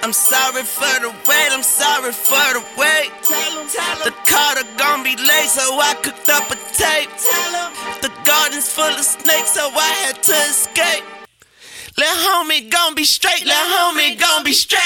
I'm sorry for the wait, I'm sorry for the wait. The Carter gon' be late, so I cooked up a tape. The garden's full of snakes, so I had to escape. Lil' homie gon' be straight, lil' homie gon' be straight.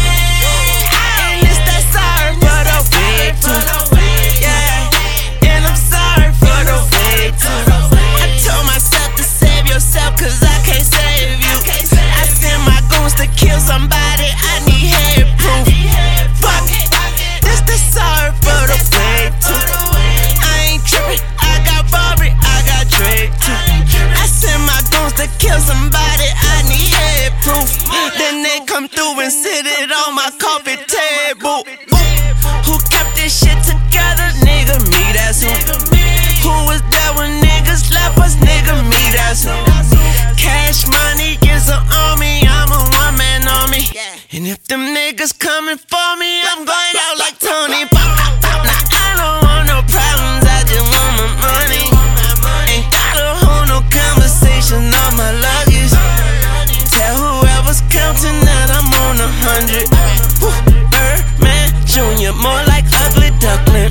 And it's that sorry for the wait too. Yeah, and I'm sorry for the wait too. I told myself to save yourself, cause I can't save you. I send my goons to kill somebody, I need head proof. Fuck it, this the sorry for the wait too. I ain't trippin', I got Barbie, I got Drake too. I send my goons to kill somebody, I need head proof. Then they come through and sit it on my coffee table. Who kept this shit together? Nigga, me, that's who. Who was there when niggas left us? Nigga, me, that's who. Cash money is an army, I'm a one-man army. And if them niggas coming for me, I'm going out like Tony. Pop, pop, pop. Now I don't want no problems, I just want my money. Ain't gotta hold no conversation on my luggage. Tell whoever's counting that I'm on 100. Birdman Jr., more like ugly duckling.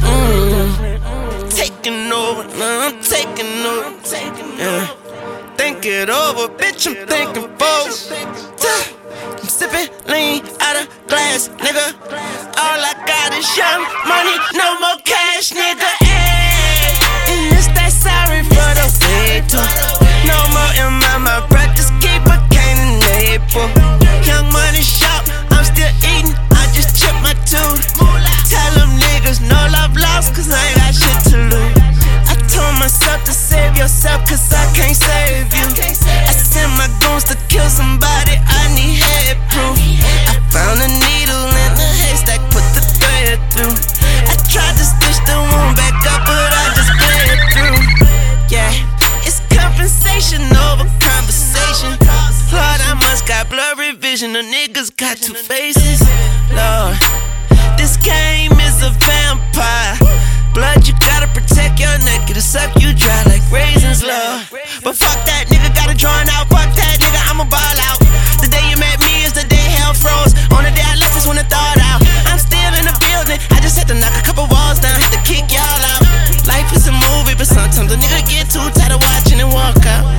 Taking over, now I'm taking over. Yeah. Think it over, bitch, I'm thinking folks. I'm sipping lean out of glass, nigga. All I got is young money, no more cash, nigga. Ay. And it's that sorry for the wait too. No more in my breath, just keep a cane and label. Young money shop, I'm still eating, I just chipped my tooth. Tell them niggas no love lost, cause I ain't got shit to lose. I told myself to save yourself, cause I can't save you. I send my goons to kill somebody, I need head proof. I found a needle in the haystack, put the thread through. I tried to stitch the wound back up, but I just bled through. Yeah, it's compensation over conversation. Lord, I must got blurry vision, the niggas got two faces. Lord, this game is a vampire. Blood, you gotta protect your neck, it'll suck you dry like raisins, love. But fuck that, nigga, got it drawn out. Fuck that, nigga, I'ma ball out. The day you met me is the day hell froze. On the day I left is when it thawed out. I'm still in the building, I just had to knock a couple walls down, had to kick y'all out. Life is a movie, but sometimes a nigga get too tired of watching and walk out.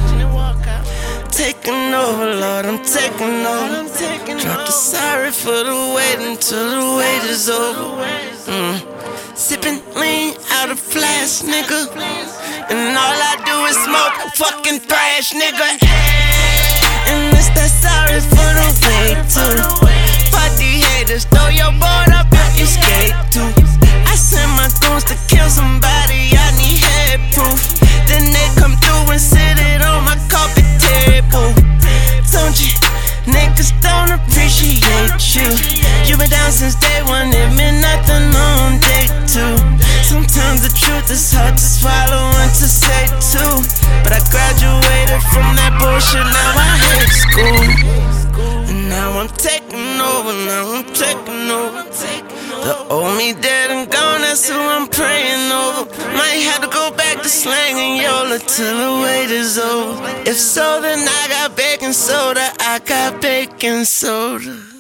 Taking over, Lord, I'm taking over. Drop the sorry for the wait until the wait is over. Sippin' lean out of flask, nigga. And all I do is smoke fucking thrash, nigga. And it's that sorry for the wait too. Party haters, throw your board up if you skate too. I send my goons to kill somebody, I need head proof. Then they come through and sit it on my coffee table. Don't you? Niggas don't appreciate you. You been down since day one, it meant nothing on day two. Sometimes the truth is hard to swallow and to say too. But I graduated from that bullshit, now I hate school. And now I'm taking over, now I'm taking over. The old me dead and gone, that's who I'm praying over. Might have to go back to slanging YOLO till the wait is over. If so, then I got baking soda, I got baking soda.